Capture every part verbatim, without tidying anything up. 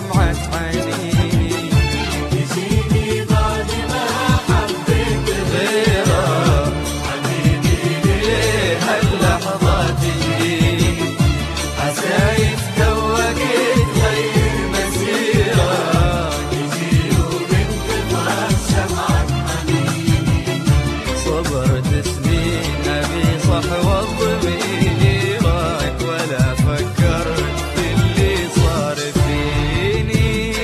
دمعة حنيني. يجيني بعد ما حبيت غيره حبيبي ليه هاللحظة تجيني، عسايف دوقت غير مسيرة يجيله بانتظار شمعة حنيني. صبرت سنين أبي صحوة ضميرك ولا فكرت في اللي صار فيني.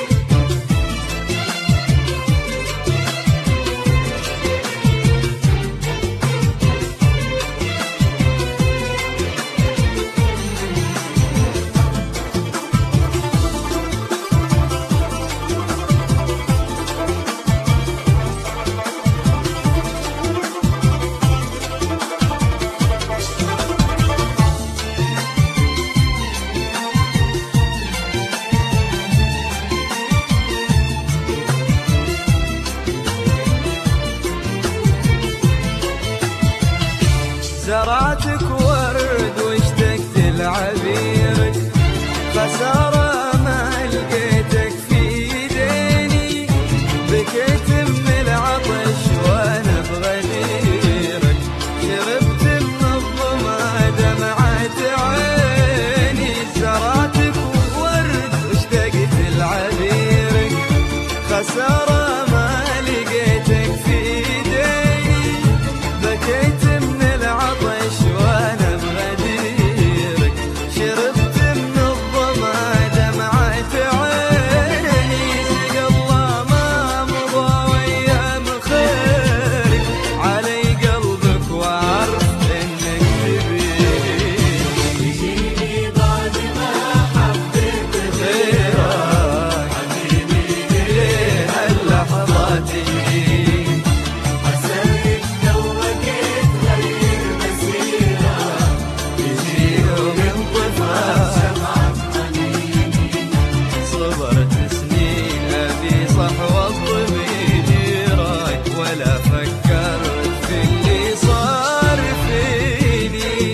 زرعتك ورد واشتقت لعبيرك، خسارة ما لقيتك في يديني، بكيت من العطش وانا بغديرك، شربت من الظما دمعة عيني. زرعتك ورد واشتقت لعبيرك، خسارة ما لقيتك في يديني، بكيت من العطش وانا بغديرك، شربت من الظما دمعة عيني. سقى الله ما مضى وايام خيرك علي قلبك وعرف انك تبيني. يجيني بعد ما حبيت غيرك حبيبي ليه هاللحظة تجيني، عسايف دوقت غير مسيرة يجيله بانطفاء شمعة حنيني. صبرت سنين أبي صحوة ضميرك ولا فكرت في اللي صار فيني.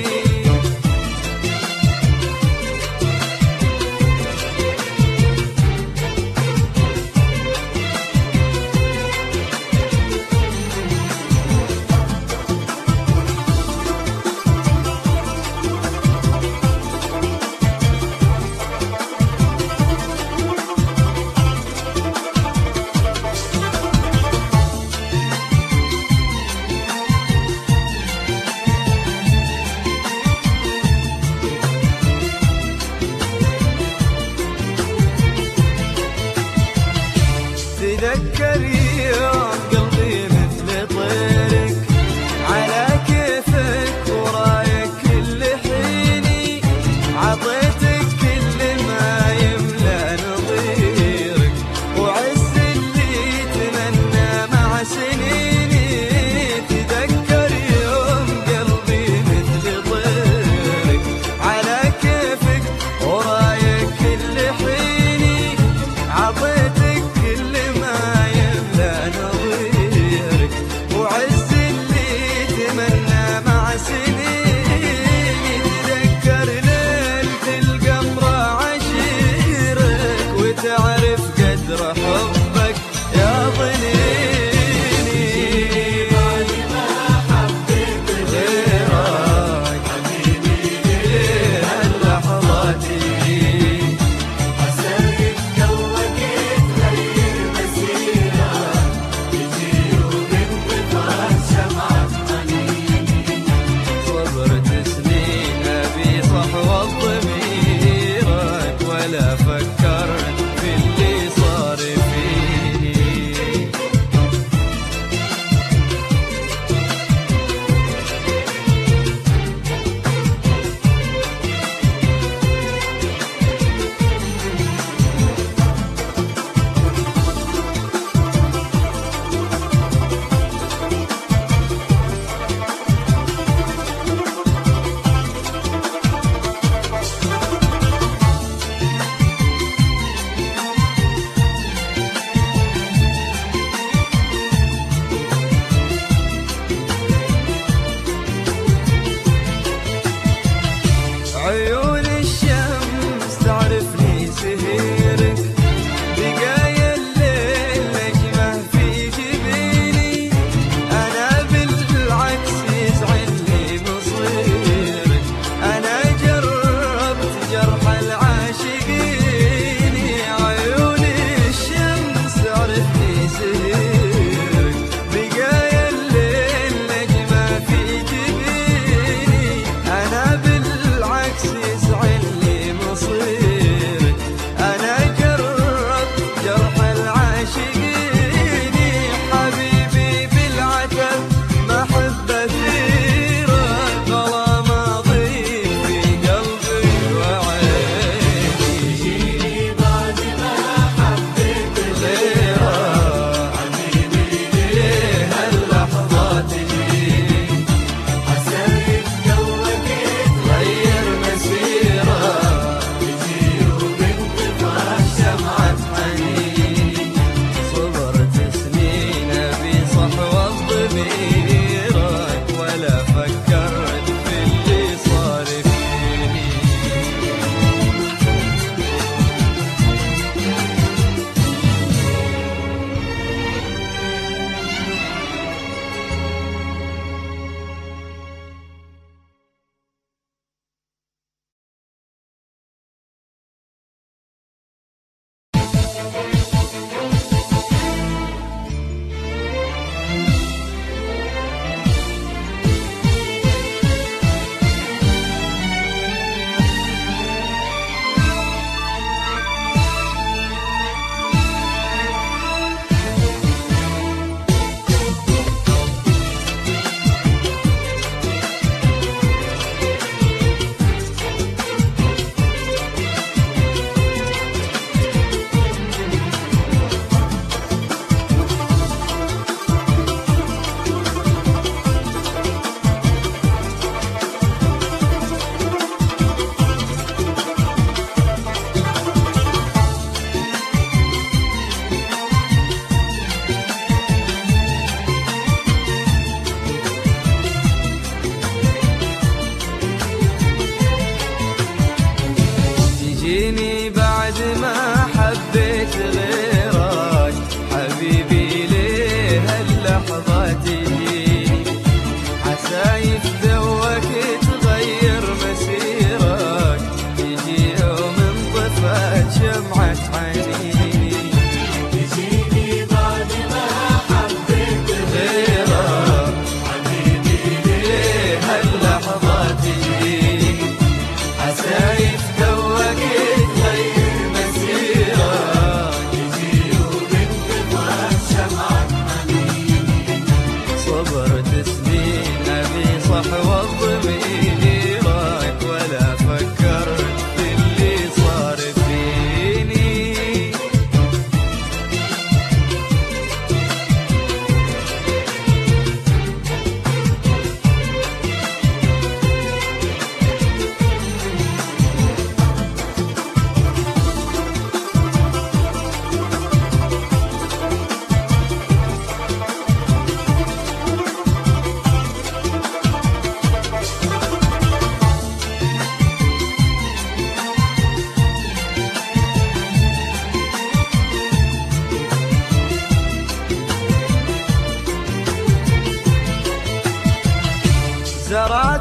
تذكر يوم قلبي مثل طيرك، على كيفك ورايك كل حيني، عطيتك كل ما يملى نظيرك، وعز اللي تمنى مع سنيني. تذكر يوم قلبي مثل طيرك، على كيفك ورايك كل حيني، عطيتك كل ما يملى نظيرك.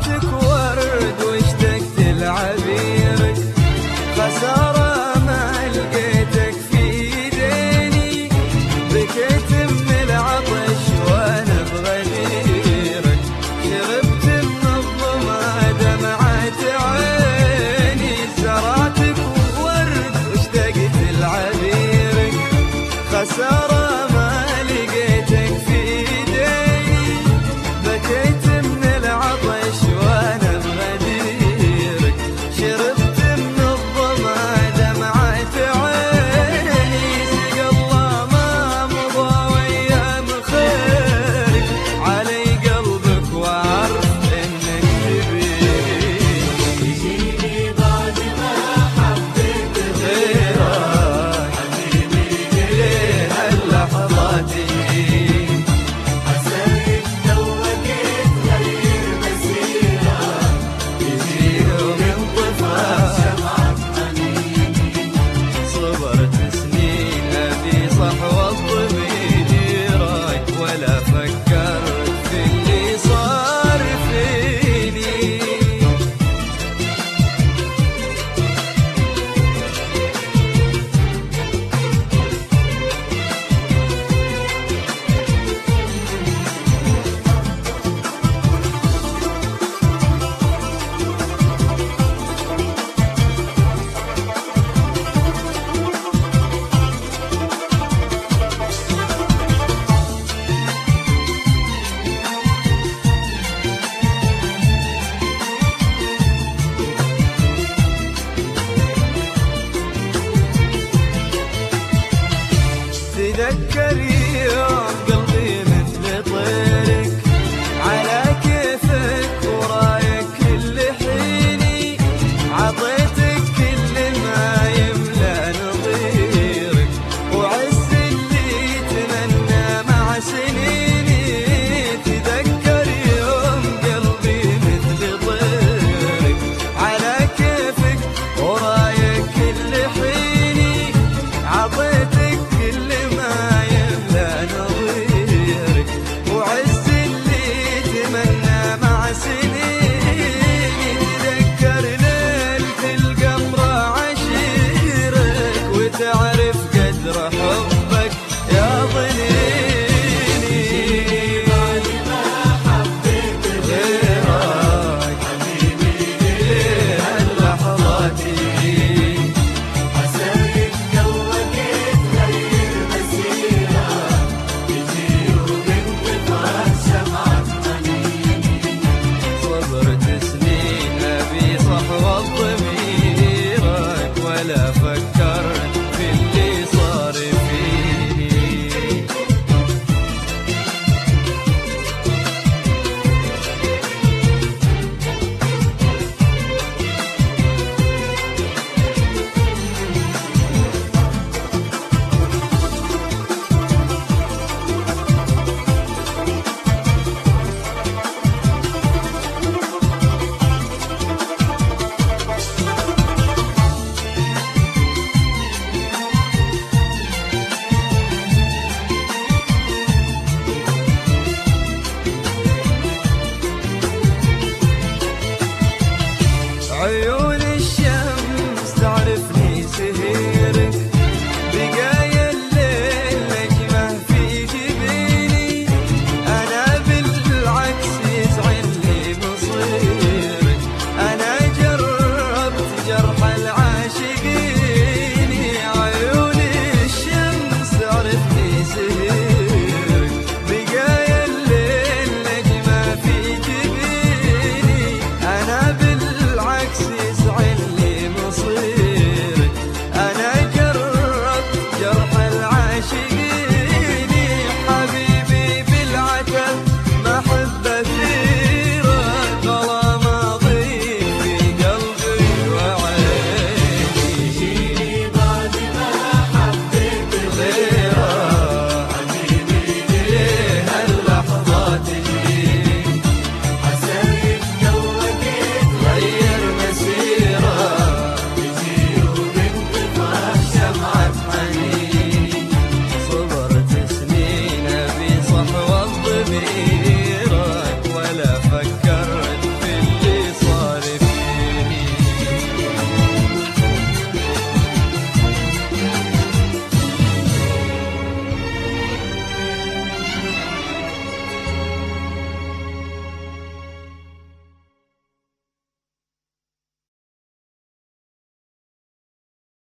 زرعتك ورد واشتقت لعبيرك، خسارة ما لقيتك في يديني، بكيت من العطش وانا بغديرك، شربت من الظما دمعت عيني. زرعتك ورد واشتقت لعبيرك، خسارة ما لقيتك في يديني، بكيت من العطش وانا بغديرك، شربت من الظما دمعت عيني. سقى الله ما مضى وايام خيرك، علي قلبك واعرف انك تبيني، يجيني بعد ما حبيت غيرك حبيبي ليه هاللحظات تجيني. حسايك دوقت غير مسيرة، يجيهم انطفاء شمعة حنيني. صبرت سنين ابي صحوة ضميرك، ولا فكرت في اللي صار فيني. تذكر يوم